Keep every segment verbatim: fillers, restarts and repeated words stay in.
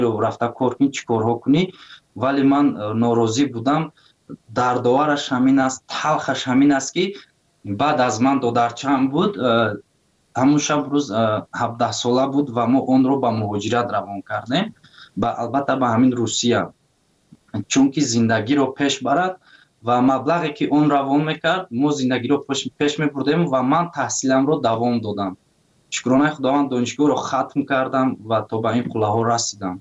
рафта кор кунӣ, чӣ корҳо кунӣ, вале ман норозӣ будам. Дардовараш ҳамин аст, талхаш ҳамин аст, ки баъд аз ман додарчаам буд, ҳамун шаб рӯз ҳабдаҳ сола буд ва мо онро ба муҳоҷират равон кардем, албатта ба ҳамин Русия, чунки зиндагиро пеш барад ва маблағе ки он равон мекард, мо зиндагиро пеш мебурдем ва ман таҳсиламро давом додам. шукронаи худованд, донишгоҳро хатм кардам ва то ба ин қуллаҳо расидам.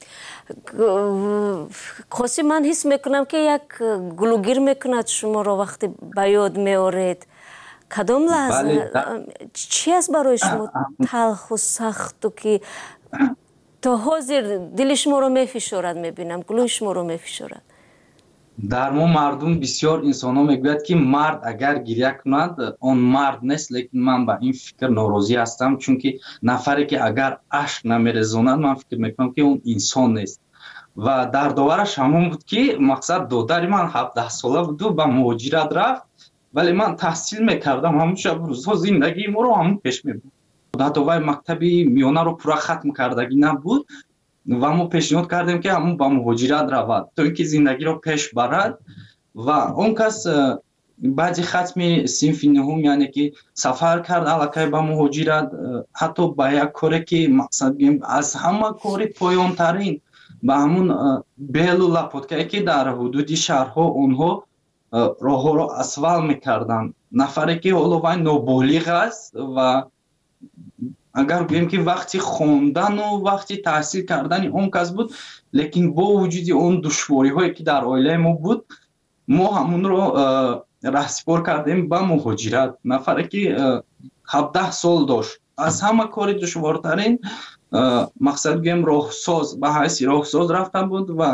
Қосим, ман ҳис мекунам ки як гулугир мекунад шуморо вақте ба ёд меоред. Кадом лаҳза чӣ аст барои шумо талху сахту ки то ҳозир дили шуморо мефишорад? Мебинам гулӯи шуморо мефишорад. дар мо мардум бисёр инсонҳо мегӯяд ки мард агар гирья кунад, он мард нест, лекин ман ба ин фикр норозӣ ҳастам, чунки нафаре ки агар ашк намерезонад, ман фикр мекунам ки он инсон нест. ва дардовараш ҳамон буд ки мақсад додари ман ҳабдаҳ сола буду ба муҳоҷират рафт, вале ман таҳсил мекардам, ҳамун шаб рӯзҳо зиндагии моро ҳамун пеш мебурд. ҳатто вай мактаби миёнаро пурра хатм кардагӣ набуд ва мо пешниҳод кардем ки ҳамун ба муҳоҷират равад, то ин ки зиндагиро пеш барад. ва он кас баъди хатми синфи нуҳум, яъне ки сафар кард аллакай ба муҳоҷират, ҳатто ба як коре ки мақсад гӯем аз ҳама кори поёнтарин, ба ҳамун белу лапоткае ки дар ҳудуди шаҳрҳо онҳо роҳҳоро асфал мекарданд. Нафаре ки ҳоло вай ноболиғ аст ва агар гӯем ки вақти хондану вақти таҳсил кардани он кас буд, лекин бо вуҷуди он душвориҳое ки дар оилаи мо буд, мо ҳамунро раҳсипор кардем ба муҳоҷират. Нафаре ки ҳабдаҳ сол дошт, аз ҳама кори душвортарин мақсад гӯем роҳсоз, ба ҳайси роҳсоз рафта буд ва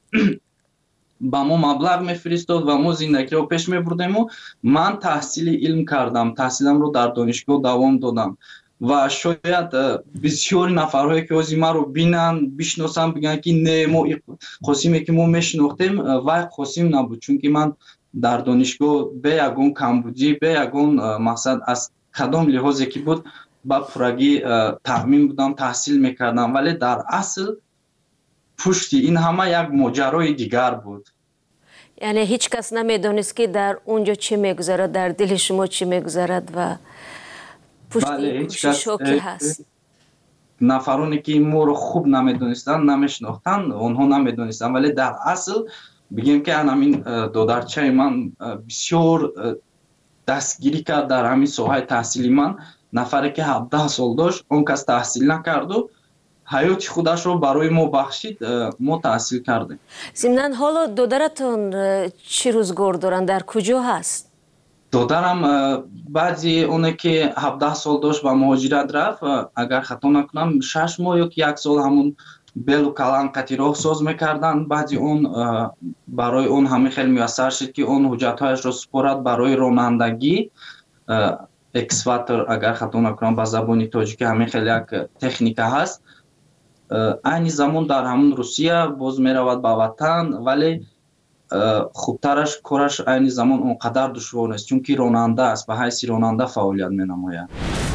ба мо маблағ мефиристод ва мо зиндагиро пеш мебурдему. Ман таҳсили илм кардам, таҳсиламро дар донишгоҳ давом додам ва шояд бисёри нафарҳое ки ҳозир маро бинанд, бишносанд, бигӯянд ки не, мо Қосиме ки мо мешинохтем, вай Қосим набуд, чунки ман дар донишгоҳ бе ягон камбудӣ, бе ягон мақсад аз кадом лиҳозе ки буд ба пуррагӣ таъмин будам, таҳсил мекардам, вале дар асл пушти ин ҳама як моҷарои дигар буд. Яъне ҳеҷ кас намедонист ки дар унҷо чӣ мегузарад, дар дили шумо чӣ мегузарад ва пушти кӯшишҳо ки ҳаст. Нафароне ки моро хуб намедонистанд, намешинохтанд, онҳо намедонистанд, вале дар асл бигем ки ҳамин додарчаи ман бисёр дастгирӣ кард дар ҳамин соҳаи таҳсили ман. Нафаре ки ҳабдаҳ сол дошт, он кас таҳсил накарду ҳаёти худашро барои мо бахшид, мо таҳсил кардем. Зимнан ҳоло додаратон чӣ рӯзгор доранд, дар куҷо ҳаст? додарам баъди оне ки ҳабдаҳ сол дошт ба муҳоҷират рафт, агар хато накунам шаш моҳ ё ки як сол ҳамун белу каланқати роҳ соз мекарданд. Баъди он барои он ҳамин хеле муяссар шуд ки он ҳуҷҷатҳояшро супорад барои ронандагӣ. Экскаватор, агар хато накунам ба забони тоҷикӣ, ҳамин хеле як техника ҳаст. Айни замон дар ҳамун Русия боз меравад ба ватан, вале хубтараш кораш айни замон он қадар душвор нест, чунки ронанда аст, ба ҳайси ронанда фаъолият менамояд.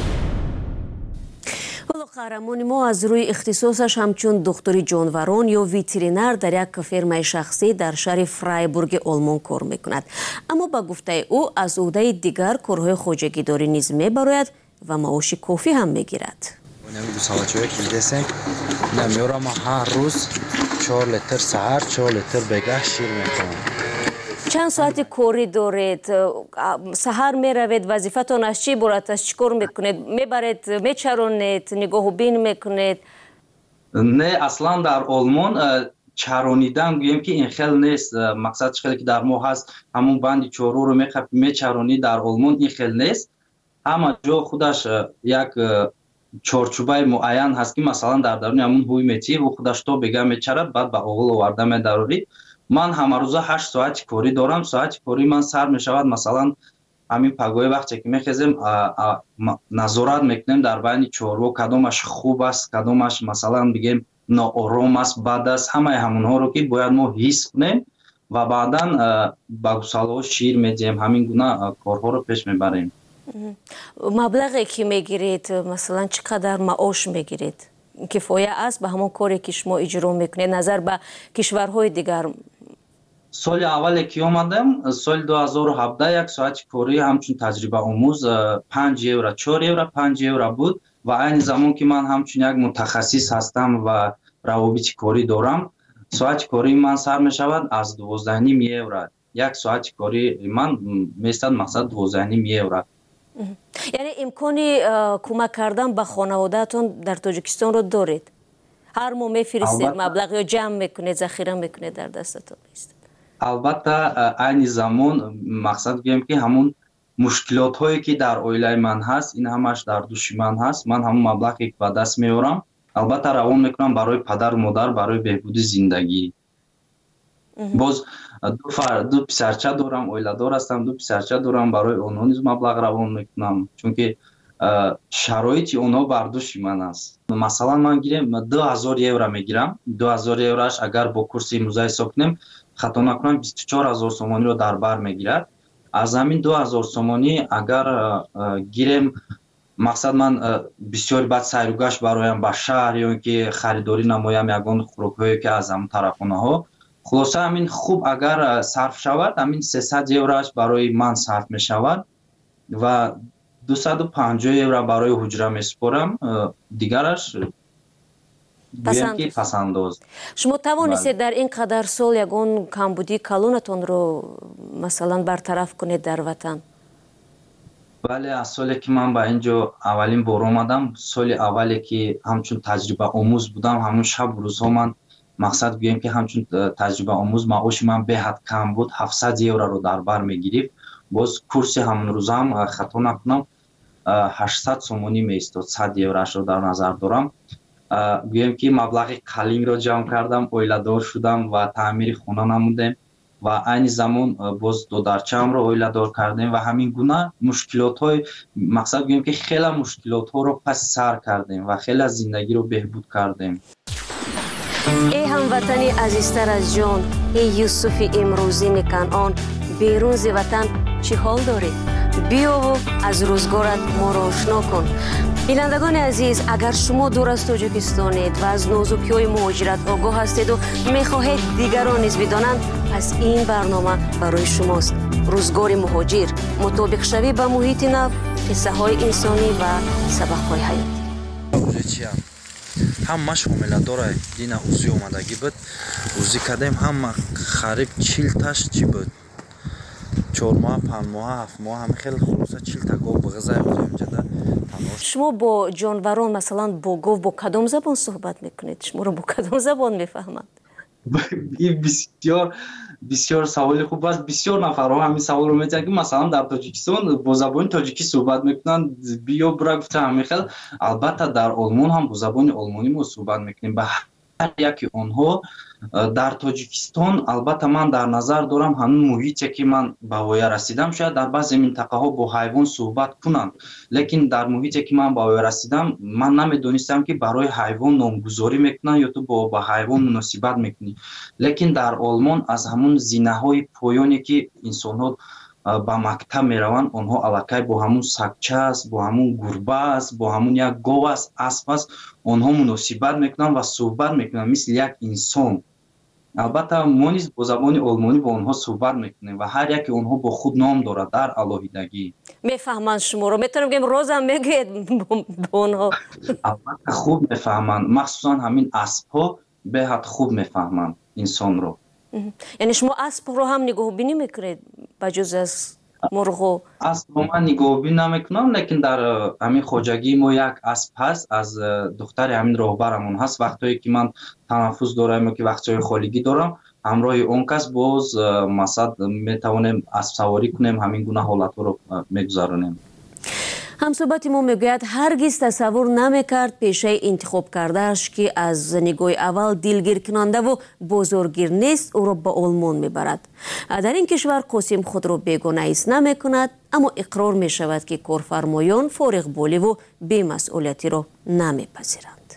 ҳоло қаҳрамони мо аз рӯи ихтисосаш ҳамчун духтури ҷонварон ё ветеринар дар як фермаи шахсӣ дар шаҳри Фрайбурги Олмон кор мекунад. Аммо ба гуфтаи ӯ аз ӯҳдаи дигар корҳои хоҷагидорӣ низ мебарояд ва маоши кофӣ ҳам мегирад. Намёрам ҳар рӯз чор литр саҳар, чор литр бегаҳ шир мекунам. Чанд соати корӣ доред? Саҳар меравед, вазифатон аз чӣ иборат аст? Чӣ кор мекунед? Мебаред, мечаронед, нигоҳу бин мекунед? Не, аслан дар Олмон чаронидан гӯем ки ин хел нест. Мақсад чӣ хеле ки дар мо ҳаст, ҳамун банди чорҳоро мечаронӣ, дар Олмон ин хел нест. Ҳама ҷо худаш як чорчӯбаи муайян ҳаст ки масалан дар даруни ҳамун ҳуй метиҳӣ, ӯ худаш то бега мечарад, баъд ба оғил оварда медарорӣ. Ман ҳамарӯза ҳашт соати корӣ дорам. Соати кории ман сар мешавад, масалан ҳамин пагои вақте ки мехезем назорат мекунем дар байни чорво, кадомаш хуб аст, кадомаш масалан бигем ноором аст, бад аст, ҳамаи ҳамунҳоро ки бояд мо ҳис кунем ва баъдан ба гусалҳо шир медиҳем, ҳамин гуна корҳоро пеш мебарем. Маблағе ки мегиред, масалан чӣ қадар маош мегиред? کفایه است به همون کاری که شما اجرا میکنید نظر به کشورهای دیگر؟ سال اولی که اومدم سال دو هزار و هفده یک ساعت کاری همچون تجربه آموز پنج یورو چهار یورو پنج یورو بود و این زمان که من همچون یک متخصص هستم و روابط کاری دارم ساعت کاری من سر می شود از دوازده و نیم یورو. یک ساعت کاری من میستد مقصد دوازده و نیم یورو. یعنی امکانی کمک کردن به خانوادهتون در تاجیکستان رو دارید؟ هر ماه میفرستید مبلغ یا جمع میکنید ذخیره میکنید در دستتون میست؟ البته این زمان مقصد گویم که همون مشکلات هایی که در اویله من هست این همش در دوش من هست. من همون مبلغی که به دست میارم البته روان میکنم برای پدر و مادر برای بهبود زندگی. باز دو فر دو پسرچه دارم اویله دار هستم دو پسرچه دارم برای اونها نیز مبلغ روان میکنم چون که شرایط اونها بر دوش من است. مثلا من گیرم دو هزار یورو میگیرم دو هزار یوروش اگر با کورس امروزه حساب کنیم خطا نکنم بیست و چهار هزار سومانی رو در بر میگیرد. از همین دو هزار سومانی اگر گیرم مقصد من بسیار بعد سیر و گشت برایم به شهر یا اینکه خریداری نمایم یگان خوراک‌هایی که از همون طرفانه ها خلاصه همین خوب اگر صرف شود همین سیصد یوروش برای من صرف می شود و دویست و پنجاه یورو برای حجره می سپارم دیگرش پسنداز. شما توانستید در این قدر سال یگان کمبودی کلونتون رو مثلا برطرف کنید در وطن؟ بله از سالی که من به اینجا اولین بار آمدم سال اولی که همچون تجربه آموز بودم همون شب روزها من مقصد گویم که همچون تجربه آموز معاش من به حد کم بود هفتصد یورو رو در بر میگیرید. باز کورس همون روز هم خطا نکنم هشتصد سومانی میستاد صد یوروش رو در نظر دارم. گویم که مبلغ قلیم رو جمع کردم اویله دار شدم و تعمیر خانه نمودم و این زمان باز دو درچه هم رو اویله دار کردیم و همین گونه مشکلات های مقصد گویم که خیلی مشکلات ها رو پس سر کردیم و خیلی زندگی رو بهبود کردیم. ای هموطنی عزیزتر از جان ای یوسف امروزین کنعان بیرون ز وطن چی حال داری؟ بیا و از روزگارت ما را آشنا کن. بینندگان عزیز اگر شما دور از تاجیکستانید و از نازکی‌های مهاجرت آگاه هستید و می‌خواهید دیگران نیز بدانند پس این برنامه برای شماست. روزگار مهاجر مطابق شوی به محیط نو قصه‌های انسانی و سبق‌های حیاتی. همه شامل داره دینا اوزی اومدگی بود اوزی کردیم همه خریب چیل تاش چی بود چهار ماه پنج ماه هفت ماه همه خیلی خلاصه چیل تا گاو به غذای بودیم جدا. شما با جانوران مثلا با گاو با کدام زبان صحبت میکنید؟ شما رو با کدام زبان میفهمند؟ این بسیار بسیار سوال خوب است. بسیار نفرها همین سوال رو می‌کنن که مثلا در تاجیکستان با زبان تاجیکی صحبت میکنن بیا برا گفته همین خیلی. البته در آلمان هم با زبان آلمانی ما صحبت میکنیم. به هر یکی آنها در تاجیکستان البته من در نظر دارم همون محیطی که من به وای رسیدم شاید در بعضی منطقه ها با حیوان صحبت کنند لیکن در محیطی که من به وای رسیدم من نمیدونستم که برای حیوان نامگذاری میکنن یا تو با با حیوان مناسبت میکنی. لیکن در آلمان از همون زینه های پایانی که انسان ها با مکتب میروند آنها الکی با همون سگچه است با همون گربه است با همون یک گاو است اسب است آنها مناسبت میکنن و صحبت میکنن مثل یک انسان. البته ما نیز با زبان آلمانی با آنها صحبت میکنیم و هر یک آنها با خود نام دارد در علاهیدگی. میفهمند شما رو؟ میتونم بگم روزم میگید با آنها؟ البته خوب میفهمند مخصوصا همین اسب ها به حد خوب میفهمند انسان رو. یعنی شما اسب رو هم نگاه بینی میکنید بجز از مرغ؟ اسب رو من نگاه بینی نمیکنم لیکن در همین خواجگی ما یک اسب هست از دختر همین راهبرمون هست. وقتی که من تنفس دارم یا که وقتای خالگی دارم همراه اون کس باز مثلا میتوانیم اسب سواری کنیم همین گونه حالت رو میگذارونیم. همصحبت ما میگوید هرگز تصور نمیکرد پیشه انتخاب کردهش که از نگاه اول دلگیر کننده و بزرگگیر نیست او را به آلمان میبرد. در این کشور قاسم خود را بیگانه ایست نمیکند اما اقرار میشود که کارفرمایان فارغ بالی و بی‌مسئولیتی را نمیپذیرند.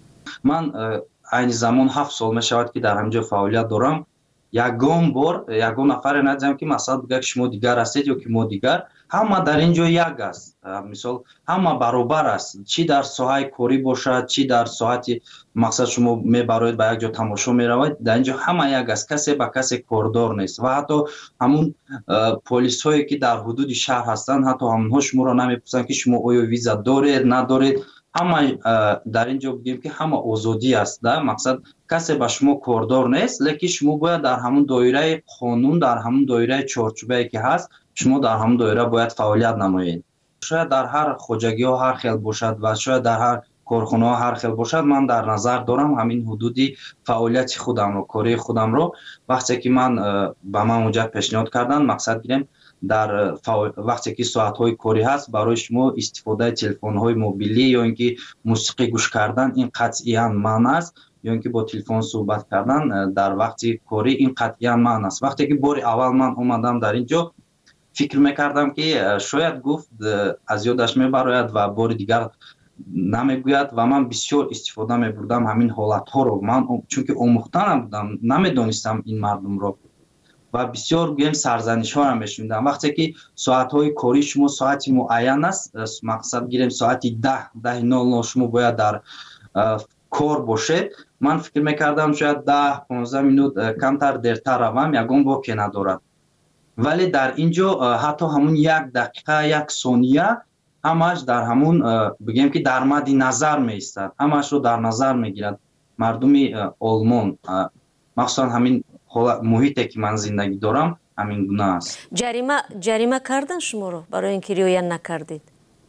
من این زمان هفت سال میشود که در همینجا فعالیت دارم. یگان بار یگان نفر ندیدم که مثلا بگه شما دیگر هستید یا که ما دیگر ҳама дар ин ҷо як аст. Мисол ҳама баробар аст, чӣ дар соҳаи корӣ бошад, чӣ дар соати мақсад шумо мебароед ба як ҷо тамошо меравед, дар ин ҷо ҳама як аст, касе ба касе кордор нест. Ва ҳатто ҳамун полисҳое ки дар ҳудуди шаҳр ҳастанд, ҳатто ҳамонҳо шуморо намепурсанд ки шумо оё виза доред надоред. ҳама дар ин ҷо бигем ки ҳама озодӣ аст, да мақсад касе ба шумо кордор нест, лекин шумо бояд дар ҳамун доираи қонун, дар ҳамун доираи чорчӯбае ки ҳаст, шумо дар ҳамун доира бояд фаъолият намоед. шояд дар ҳар хоҷагиҳо ҳар хел бошад ва шояд дар ҳар корхонаҳо ҳар хел бошад. Ман дар назар дорам ҳамин ҳудуди фаъолияти худамро, кории худамро, вақте ки ман ба ман муҷаб пешниҳод карданд, мақсад гирем дар вақте ки соатҳои корӣ ҳаст, барои шумо истифодаи телефонҳои мобилӣ ё ин ки мусиқӣ гӯш кардан ин қатъиян манъ аст, ё ин ки бо телефон суҳбат кардан дар вақти корӣ ин қатъиян манъ аст. Вақте ки бори аввал ман омадам дар ин ҷо, фикр мекардам ки шояд гуфт аз ёдаш мебарояд ва бори дигар намегӯяд ва ман бисёр истифода мебурдам ҳамин ҳолатҳоро. Ман чунки омӯхта набудам, намедонистам ин мардумро ва бисёр гӯем сарзанишҳоро мешунидам. Вақте ки соатҳои кории шумо соати муайян аст, мақсад гирем соати даҳ даҳи нол нол шумо бояд дар кор бошед, ман фикр мекардам шояд даҳ понздаҳ минут камтар дертар равам, ягон воке надорад. Вале дар ин ҷо ҳатто ҳамун як дақиқа, як сония ҳамааш дар ҳамун бигем ки дар мадди назар меистад, ҳамаашро дар назар мегирад. Мардуми олмон, махсусан ҳамин муҳите ки ман зиндагӣ дорам ҳамин гуна аст. ҷарима ҷарима кардан шуморо барои ин ки риоя накардед?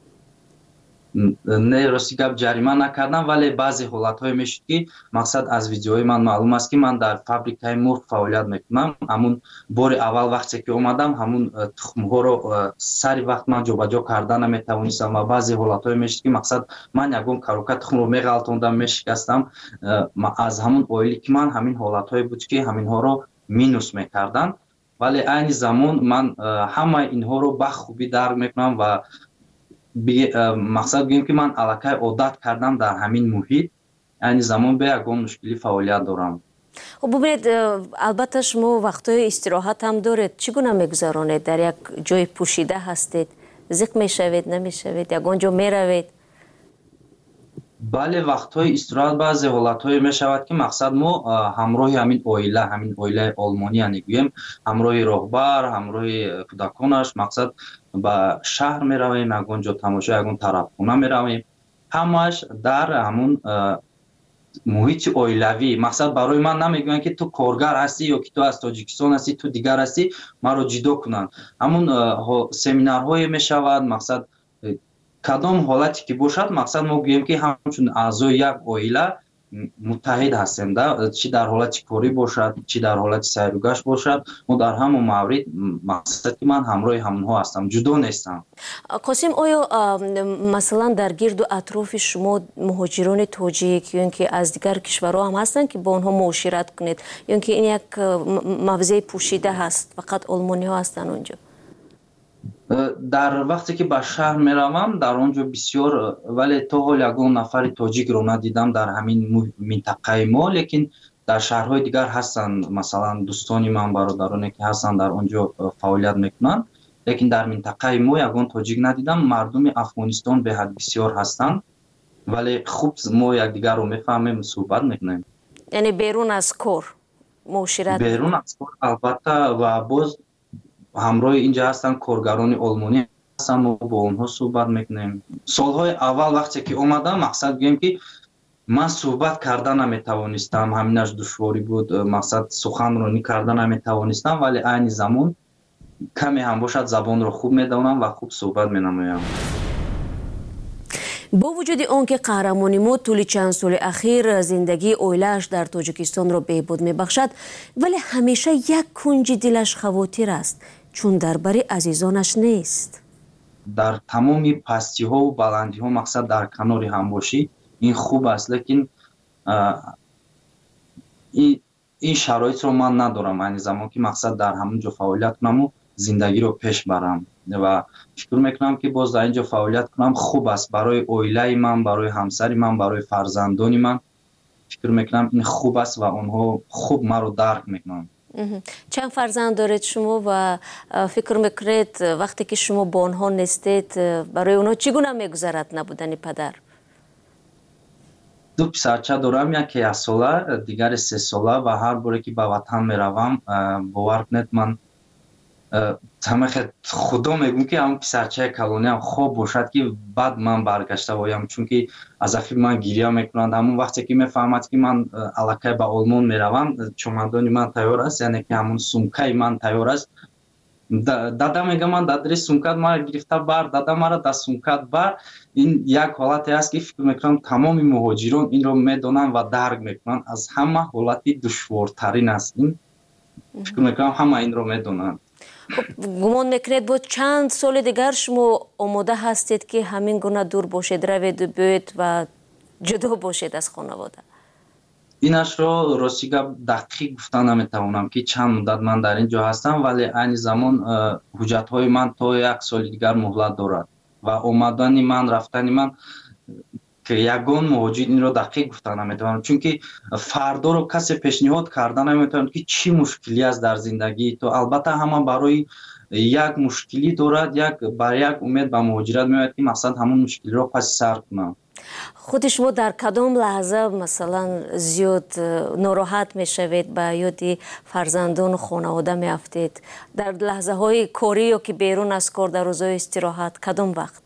Не, рости гап ҷарима накардам, вале баъзе ҳолатҳое мешуд ки мақсад аз видеоҳои ман маълум аст ки ман дар фабрикаи мурғ фаъолият мекунам. ҳамун бори аввал вақте ки омадам, ҳамун тухмҳоро сари вақт ман ҷобаҷо карда наметавонистам ва баъзе ҳолатҳое мешуд ки мақсад ман ягон карока тухмро меғалтондам, мешикастам. аз ҳамун оили ки ман ҳамин ҳолатҳое буд ки ҳаминҳоро минус мекарданд, вале айни замон ман ҳамаи инҳоро бахубӣ дарк мекунам ва мақсад гӯем ки ман аллакай одат кардам дар ҳамин муҳит, айни замон бе ягон мушкилӣ фаъолият дорам. Хуб бубинед, албатта шумо вақтҳои истироҳат ҳам доред. Чӣ гуна мегузаронед? Дар як ҷои пӯшида ҳастед? зиқ мешавед, намешавед? Ягон ҷо меравед? бале, вақтҳои истироҳат баъзе ҳолатҳое мешавад ки мақсад мо ҳамроҳи ҳамин оила, ҳамин оилаи олмонӣ яъне гӯем ҳамроҳи роҳбар, ҳамроҳи кӯдаконаш мақсад ба шаҳр меравем, ягон ҷо тамошо, ягон тарабхона меравем. ҳамааш дар ҳамун муҳити оилавӣ. Мақсад барои ман намегӯянд ки ту коргар ҳастӣ ё ки ту аз Тоҷикистон ҳастӣ, ту дигар ҳастӣ, маро ҷудо кунанд. ҳамун семинарҳое мешавад, мақсад кадом ҳолате ки бошад, мақсад мо гӯем ки ҳамчун аъзои як оила муттаҳид ҳастем, да, чӣ дар ҳолати корӣ бошад, чӣ дар ҳолати сайругашт бошад, мо дар ҳамон маврид мақсад ки ман ҳамроҳи ҳамонҳо ҳастам, ҷудо нестам. Қосим, оё масалан дар гирду атрофи шумо муҳоҷирони тоҷик ё ин ки аз дигар кишварҳо ҳам ҳастанд ки бо онҳо муошират кунед, ё ин ки ин як мавзеи пӯшида ҳаст, фақат олмониҳо ҳастанд он ҷо? дар вақте ки ба шаҳр меравам, дар он ҷо бисёр, вале то ҳол ягон нафари тоҷикро надидам дар ҳамин минтақаи мо, лекин дар шаҳрҳои дигар ҳастанд. Масалан дӯстони ман, бародароне ки ҳастанд дар он ҷо фаъолият мекунанд, лекин дар минтақаи мо ягон тоҷик надидам. Мардуми Афғонистон беҳад бисёр ҳастанд, вале хуб мо якдигарро мефаҳмем, суҳбат мекунем. яъне берун аз кор муошират? Берун аз кор албатта, ва боз ҳамроҳи инҷа ҳастанд коргарони олмонӣ ҳастанд, мо бо онҳо суҳбат мекунем. Солҳои аввал вақте ки омадам, мақсад гӯем ки ман суҳбат карда наметавонистам, ҳаминаш душворӣ буд, мақсад суханронӣ карда наметавонистам, вале айни замон каме ҳам бошад забонро хуб медонам ва хуб суҳбат менамоям. бо вуҷуди он ки қаҳрамони мо тӯли чанд соли ахир зиндагии оилааш дар Тоҷикистонро беҳбуд мебахшад, вале ҳамеша як кунҷи дилаш хавотир аст, чун дар бари азизонаш нест. дар тамоми пастиҳову баландиҳо, мақсад дар канори ҳамбошӣ, ин хуб аст, лекин ин шароитро ман надорам айни замон ки мақсад дар ҳамон ҷо фаъолият кунаму зиндагиро пеш барам ва фикр мекунам ки боз дар ин ҷо фаъолият кунам хуб аст барои оилаи ман, барои ҳамсари ман, барои фарзандони ман. фикр мекунам ин хуб аст ва онҳо хуб маро дарк мекунанд. چند فرزند دارید شما و فکر میکنید وقتی که شما با آنها نیستید برای اونها چگونه میگذرد نبودن پدر؟ دو پسرچه دارم، یکی یک ساله دیگر سه ساله و هر باره که به وطن میروم باور کنید من همه خدا میگم که همون پسرچه کلونی هم خوب باشد که بعد من برگشته بایم، چون که از اخیر من گریه میکنند. همون وقتی که میفهمد که من الکی به آلمان میروم چمدانی من تیار است، یعنی که همون سومکای من تیار است. دادا میگه من دادری سومکات ما گرفته بر، دادا مرا در سومکات بر. این یک حالتی است که فکر میکنم تمام مهاجران این رو میدونن و درک میکنن. از همه حالتی دشوارترین است این، فکر میکنم همه این رو میدونن. خب گمان میکنید بود چند سال دیگر شما آماده هستید که همین گونه دور باشید، روید و بیایید و جدا باشید از خانواده؟ اینش رو راستی دقیق گفتن نمیتوانم که چند مدت من در اینجا هستم، ولی این زمان حجت های من تا یک سال دیگر مهلت دارد و آمدن من رفتن من که یگان مهاجر این رو دقیق گفتن نمیتوانم، چون که فردا رو کسی پیشنهاد کردن نمیتواند که چی مشکلی است در زندگی تو. البته همه برای یک مشکلی دارد، یک برای یک امید به مهاجرت میاد که مقصد همون مشکلی رو پس سر کنم. خود شما در کدام لحظه مثلا زیاد ناراحت میشوید، به یاد فرزندان و خانواده میافتید؟ در لحظه های کاری یا که بیرون از کار، در روزهای استراحت، کدام وقت؟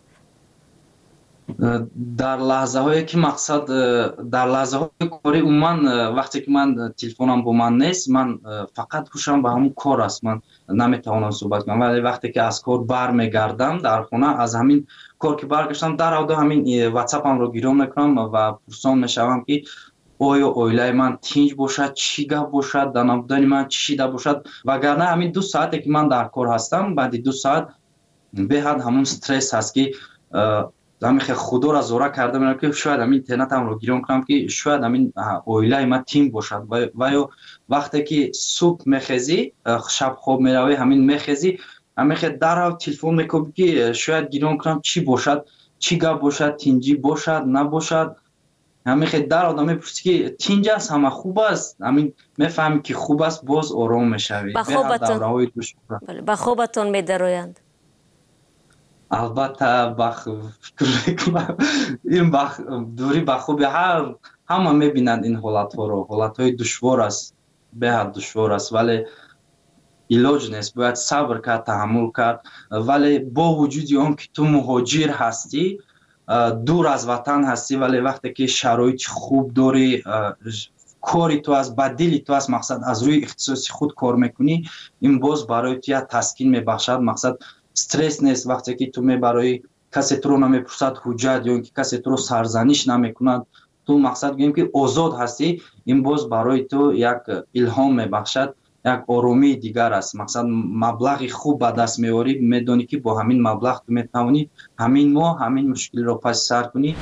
در لحظه هایی که مقصد در لحظه های کاری عموما وقتی که من تلفنم با من نیست، من فقط هوشم به همون کار است، من نمیتوانم صحبت کنم. ولی وقتی که از کار برمیگردم در خانه، از همین کار که برگشتم در اود همین واتساپم رو گیرم میکنم و پرسان میشوم که آیا اویلای من تینج باشد، چی گپ باشد، در نبودن من چی شده باشد. وگرنه همین دو ساعتی که من در کار هستم، بعد دو ساعت به حد همون استرس هست که همین خدا را زوره کرده میرم که شاید همین اینترنتم رو گیرم کنم که شاید همین اویلای من تیم باشد. و یا وقتی که صبح میخیزی، شب خواب میروی، همین میخیزی همین در تلفن میکنم که شاید گیرم کنم چی باشد، چی گپ باشد، تینجی باشد نباشد. همین در آدم میپرسی که تینج است، همه خوب است، همین میفهمی که خوب است، باز آرام میشوی. به خوابتون به خوابتون میدرویند؟ البته بخ فکر میکنم این بخ دوری به خوبی هر همه میبینند این حالت ها رو. حالت های دشوار است، به حد دشوار است، ولی علاج نیست، باید صبر کرد، تحمل کرد. ولی با وجود آن که تو مهاجر هستی، دور از وطن هستی، ولی وقتی که شرایط خوب داری، کاری تو از بدلی تو از مقصد از روی اختصاصی خود کار میکنی، این باز برای تو تسکین میبخشد. مقصد استرس نیست. وقتی که تو می برای کسی تو رو نمیپرسد حجت یا اینکه کسی تو رو سرزنش نمیکند، تو مقصد گویم که آزاد هستی، این باز برای تو یک الهام میبخشد، یک آرامی دیگر است. مقصد مبلغ خوب به دست میاری، میدونی که با همین مبلغ تو میتوانی همین ماه همین مشکل رو پس سر کنی.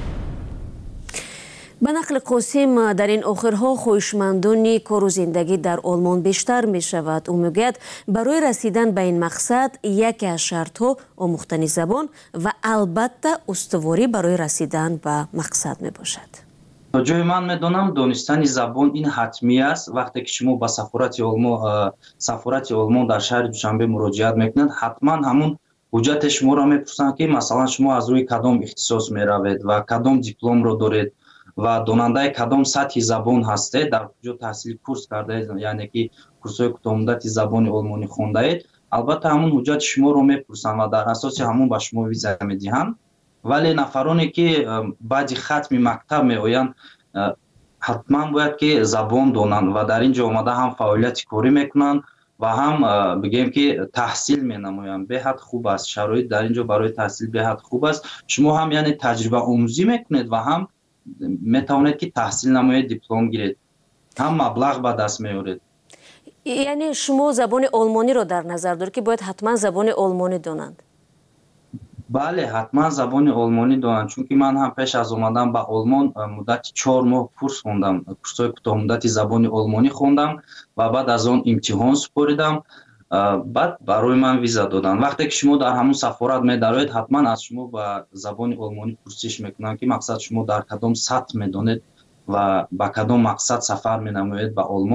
به نقل قاسم در این آخرها خویشمندانی کار و زندگی در آلمان بیشتر می شود. او میگوید برای رسیدن به این مقصد یکی از شرطها آموختن زبان و البته استواری برای رسیدن به مقصد می باشد. تا جای من میدونم دانستن زبان این حتمی است. وقتی که شما به سفارت آلمان سفارت آلمان در شهر دوشنبه مراجعت میکنید، حتما همون حجت شما را میپرسند که مثلا شما از روی کدام اختصاص میروید و کدام دیپلم رو دارید و داننده کدام سطح زبان هستید، در کجا تحصیل کورس کرده اید، یعنی که کورس‌های کوتاه مدت زبان آلمانی خونده اید. البته همون حجت شما رو میپرسند و در اساس همون به شما ویزا میدهند. ولی نفرانی که بعد ختم مکتب میآیند حتما باید که زبان دانند و در اینجا آمده هم فعالیت کاری میکنند و هم بگیم که تحصیل مینمایند. به حد خوب است، شرایط در اینجا برای تحصیل به حد خوب است. شما هم یعنی تجربه آموزی میکنید و هم میتوانید که تحصیل نمایید، دیپلم گیرید، هم مبلغ به دست میارید. یعنی شما زبان آلمانی رو در نظر دارید که باید حتما زبان آلمانی دانند؟ بله حتما زبان آلمانی دانند، چون که من هم پیش از اومدم به آلمان مدت چهار ماه کورس خوندم، کورس‌های کوتاه مدت زبان آلمانی خوندم و بعد از آن امتحان سپاریدم، بعد برای من ویزا دادن. وقتی که شما در همون سفارت می‌دارید حتما از شما به زبان آلمانی پرسش میکنن که مقصد شما در کدام سطح میدونید و به کدام مقصد سفر مینمایید به آلمان.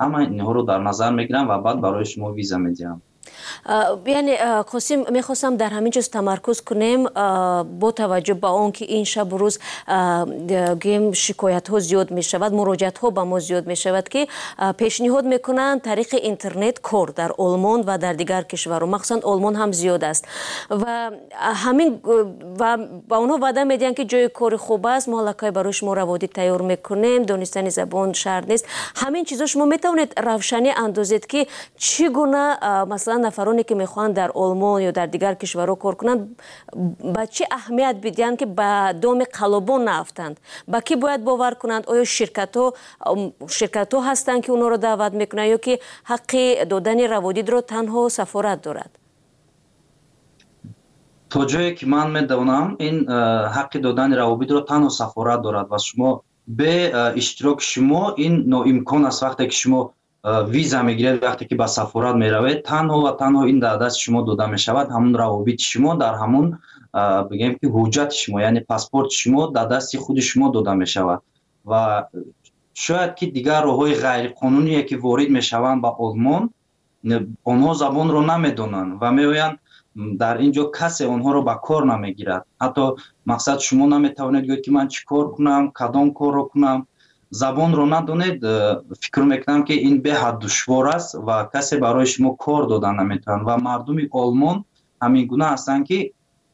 ҳама инҳоро дар назар мегирам ва баъд барои шумо виза медиҳам. яъне қосим мехостам дар ҳамин ҷоз тамаркуз кунем бо таваҷҷӯҳ ба он ки ин шабу рӯз гӯем шикоятҳо зиёд мешавад, муроҷиатҳо ба мо зиёд мешавад ки пешниҳод мекунанд тариқи интернет кор дар Олмон ва дар дигар кишварҳо, махсусан Олмон ҳам зиёд аст ва ҳамин ва ба онҳо ваъда медиҳанд ки ҷои кори хуб аст, мо аллакай барои шумо раводӣ тайёр мекунем, донистани забон шарт нест. Ҳамин чизо шумо метавонед равшанӣ андозед ки чӣ гуна масалан нафароне ки мехоҳанд дар Олмон ё дар дигар кишварҳо кор кунанд ба чӣ аҳамият бидиҳанд ки ба доми қалобон наафтанд, ба кӣ бояд бовар кунанд? Оё ширкатҳо ширкатҳо ҳастанд ки онҳоро даъват мекунанд ё ки ҳаққи додани раводидро танҳо сафорат дорад? то ҷое ки ман медонам ин ҳаққи додани раводидро танҳо сафорат дорад ва шумо бе иштироки шумо ин ноимкон аст. Вақте ки шумо виза мегиред, вақте ки ба сафорат меравед, танҳо ва танҳо ин дар дасти шумо дода мешавад. ҳамун равобити шумо дар ҳамун бигем ки ҳуҷҷати шумо, яъне паспорти шумо дар дасти худи шумо дода мешавад ва шояд ки дигар роҳҳои ғайриқонуние ки ворид мешаванд ба Олмон, онҳо забонро намедонанд ва меоянд дар ин ҷо касе онҳоро ба кор намегирад. ҳатто мақсад шумо наметавонед гӯед ки ман чӣ кор кунам, кадом корро кунам. забонро надонед, фикр мекунам ки ин беҳад душвор аст ва касе барои шумо кор дода наметавонад ва мардуми Олмон ҳамин гуна ҳастанд ки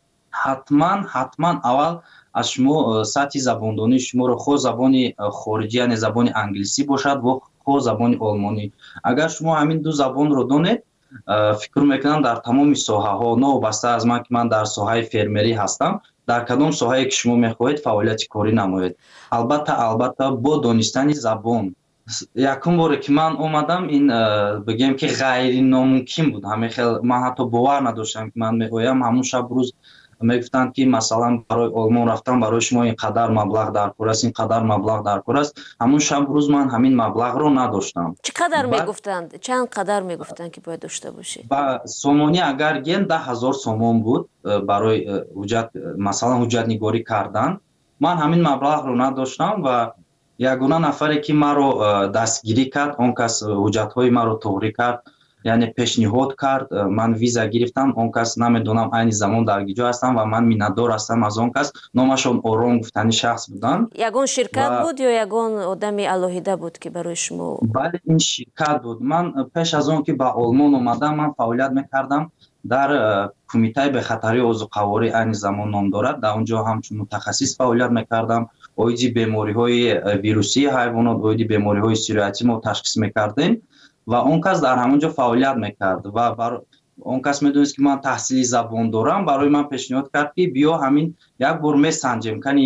ҳатман ҳатман аввал аз шумо сатҳи забондонии шуморо хоҳ забони хориҷӣ яъне забони англисӣ бошад ва хоҳ забони олмонӣ. Агар шумо ҳамин ду забонро донед, фикр мекунам дар тамоми соҳаҳо, новобаста аз ман ки ман дар соҳаи фермерӣ ҳастам, дар кадом соҳае ки шумо мехоҳед фаъолияти корӣ намоед, албатта албатта бо донистани забон. Якум боре ки ман омадам, ин бигем ки ғайриномумкин буд. ҳамин хел ман ҳатто бовар надоштам ки ман меоям. ҳамун шаб рӯз мегуфтанд ки масалан барои Олмон рафтан барои шумо ин қадар маблағ дар кор аст, ин қадар маблағ дар кор аст. ҳамун шаб рӯз ман ҳамин маблағро надоштам. Чӣ қадар мегуфтанд? Чанд қадар мегуфтанд ки бояд дошта бошед? Ба сомонӣ агар ген даҳ ҳазор сомон буд барои ҳуҷҷат, масалан ҳуҷҷатнигорӣ кардан. Ман ҳамин маблағро надоштам ва ягона нафаре ки маро дастгирӣ кард, он кас ҳуҷҷатҳои маро тоғрӣ кард, яъне пешниҳод кард, ман виза гирифтам. Он кас намедонам айни замон дар киҷо ҳастам ва ман миннатдор ҳастам аз он кас. Номашон Ором гуфтани шахс буданд. Ягон ширкат буд ё ягон одами алоҳида буд ки барои шумо? Бале, ин ширкат буд. Ман пеш аз он ки ба Олмон омадам, ман фаъолият мекардам дар кумитаи бехатарии озуқаворӣ, айни замон ном дорад. Дар он ҷо ҳамчун мутахассис фаъолият мекардам. оиди бемориҳои вирусии ҳайвонот, оиди бемориҳои сироятӣ мо ташхис мекардем ва он кас дар ҳамон ҷо фаъолият мекард ва бар он кас медонист ки ман таҳсили забон дорам. Барои ман пешниҳод кард ки биё ҳамин як бор месанҷем кани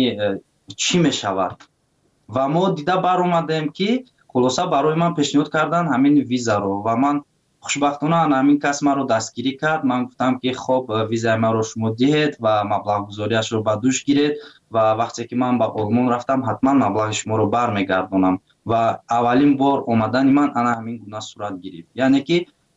чӣ мешавад ва мо дида баромадем ки хулоса барои ман пешниҳод кардан ҳамин визаро ва ман хушбахтона ҳамин кас маро дастгирӣ кард. Ман гуфтам ки хоб визаи маро шумо диҳед ва маблағгузориашро ба дӯш гиред ва вақте ки ман ба Олмон рафтам ҳатман маблағи шуморо бармегардонам. Ва аввалин бор омадани ман ана ҳамин гуна сурат гирифт. Яъне ки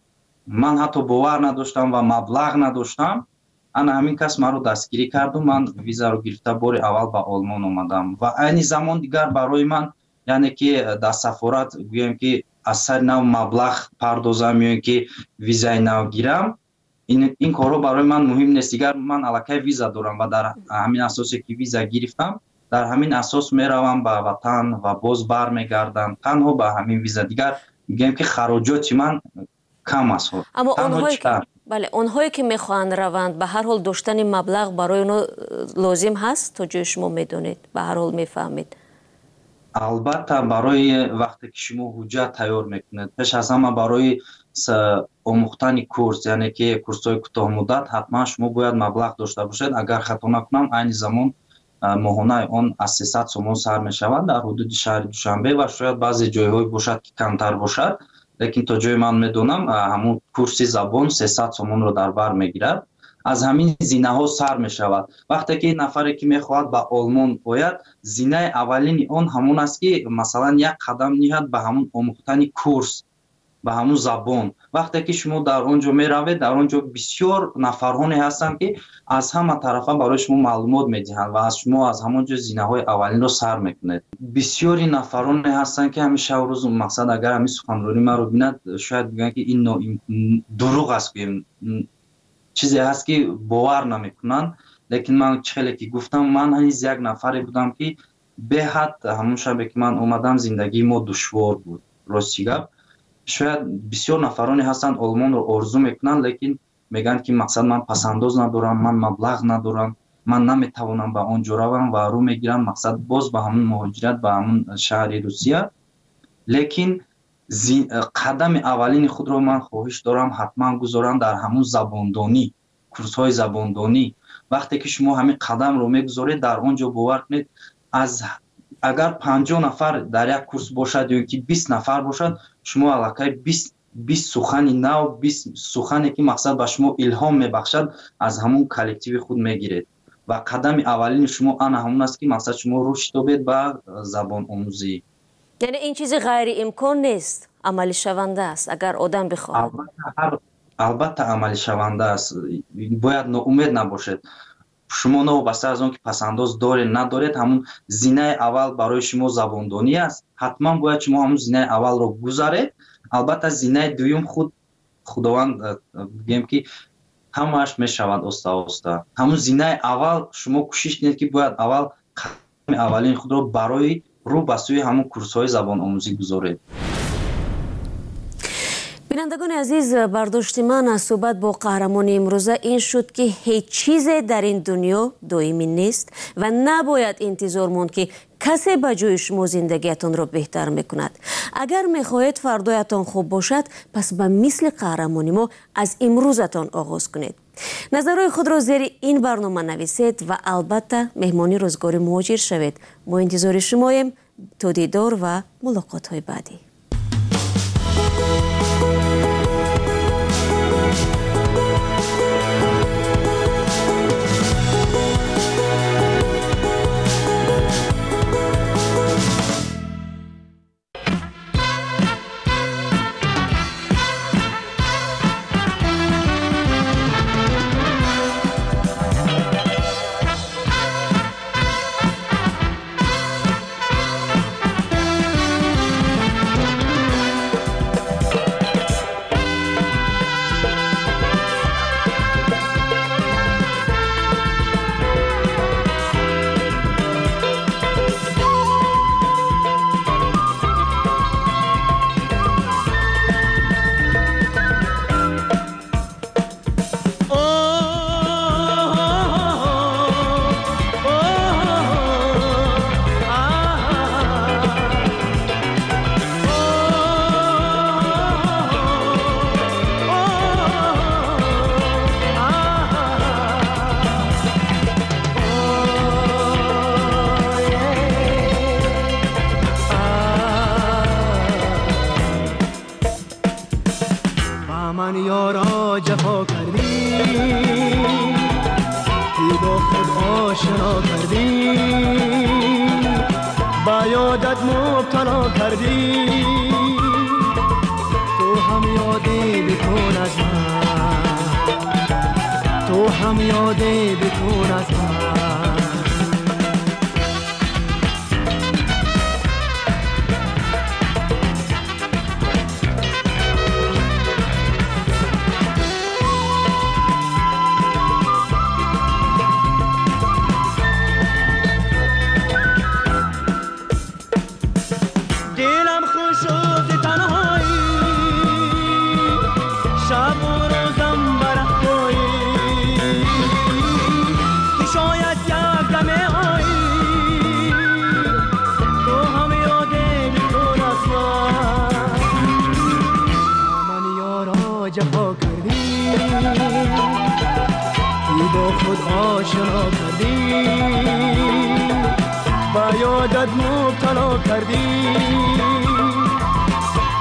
ман ҳатто бовар надоштам ва маблағ надоштам. ана ҳамин кас маро дастгирӣ карду ман визаро гирифта бори аввал ба Олмон омадам ва айни замон дигар барои ман, яъне ки дар сафорат гӯем ки аз сари нав маблағ пардозам ё ин ки визаи нав гирам, ин ин корҳо барои ман муҳим нест. Дигар ман аллакай виза дорам ва дар ҳамин асосе ки виза гирифтам, дар ҳамин асос меравам ба ватан ва боз бармегардам танҳо ба ҳамин виза. Дигар мегӯям ки хароҷоти ман кам аст. Аммо онҳое ки бале онҳое ки мехоҳанд раванд, ба ҳар ҳол доштани маблағ барои онҳо лозим ҳаст, то ҷои шумо медонед, ба ҳар ҳол мефаҳмед. албатта барои вақте ки шумо ҳуҷҷат тайёр мекунед, пеш аз ҳама барои омӯхтани курс, яъне ки курсҳои кӯтоҳмуддат, ҳатман шумо бояд маблағ дошта бошед. Агар хато накунам, айни замон моҳонаи он аз сесад сомон сар мешавад дар ҳудуди шаҳри Душанбе ва шояд баъзе ҷойҳое бошад ки камтар бошад, лекин то ҷои ман медонам ҳамун курси забон сесад сомонро дар бар мегирад. аз ҳамин зинаҳо сар мешавад. Вақте ки нафаре ки мехоҳад ба Олмон ояд, зинаи аввалини он ҳамон аст ки масалан як қадам ниҳад ба ҳамун омӯхтани курс. ба ҳамун забон. вақте ки шумо дар он ҷо меравед, дар он ҷо бисёр нафарҳоне ҳастанд ки аз ҳама тарафа барои шумо маълумот медиҳанд ва аз шумо аз ҳамон ҷо зинаҳои аввалинро сар мекунед. бисёри нафароне ҳастанд ки ҳамин шабу рӯз мақсад агар ҳамин суханронӣ маро бинад, шояд бигӯянд ки ин дурӯғ аст, чизе ҳаст ки бовар намекунанд. лекин ман хеле ки гуфтам, ман ҳаниз як нафаре будам ки беҳад ҳамон шабе ки ман омадам зиндагии мо душвор буд. рости гап, шояд бисёр нафароне ҳастанд олмонро орзу мекунанд, лекин мегӯянд ки мақсад ман пасандоз надорам, ман маблағ надорам, ман наметавонам ба он ҷо равам ва рӯ мегирам мақсад боз ба ҳамун муҳоҷират ба ҳамун шаҳри Русия. лекин қадами аввалини худро ман хоҳиш дорам ҳатман гузорам дар ҳамун забондонӣ, курсҳои забондонӣ. вақте ки шумо ҳамин қадамро мегузоред, дар он ҷо бовар кунед, аз агар панҷоҳ нафар дар як курс бошад ё ки бист нафар бошад, шумо аллакай бист сухани нав, бист сухане ки мақсад ба шумо илҳом мебахшад, аз ҳамун коллективи худ мегиред ва қадами аввалини шумо ана ҳамун аст ки мақсад шумо рушд ёбед ба забономӯзӣ. яъне ин чизи ғайриимкон нест, амалишаванда аст агар одам бихоҳад. албатта амалишаванда аст, бояд ноумед набошед. шумо новобаста аз он ки пасандоз доред надоред, ҳамун зинаи аввал барои шумо забондонӣ аст. ҳатман бояд шумо ҳамун зинаи аввалро гузаред. албатта зинаи дуюм худ худованд бигем ки ҳамааш мешавад оста оста. ҳамун зинаи аввал шумо кӯшиш кунед ки бояд аввал қадами аввалини худро барои рӯ ба сӯи ҳамун курсҳои забономӯзӣ гузоред. бинандагони азиз, бардошти ман аз суҳбат бо қаҳрамони имрӯза ин шуд ки ҳеҷ чизе дар ин дунё доимӣ нест ва набояд интизор монд ки касе ба ҷои шумо зиндагиятонро беҳтар мекунад. агар мехоҳед фардоятон хуб бошад, пас ба мисли қаҳрамони мо аз имрӯзатон оғоз кунед. назарҳои худро зери ин барнома нависед ва албатта меҳмони рӯзгори муҳоҷир шавед. мо интизори шумоем. то дидор ва мулоқотҳои баъдӣ.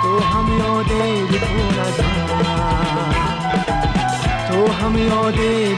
تو هم یاد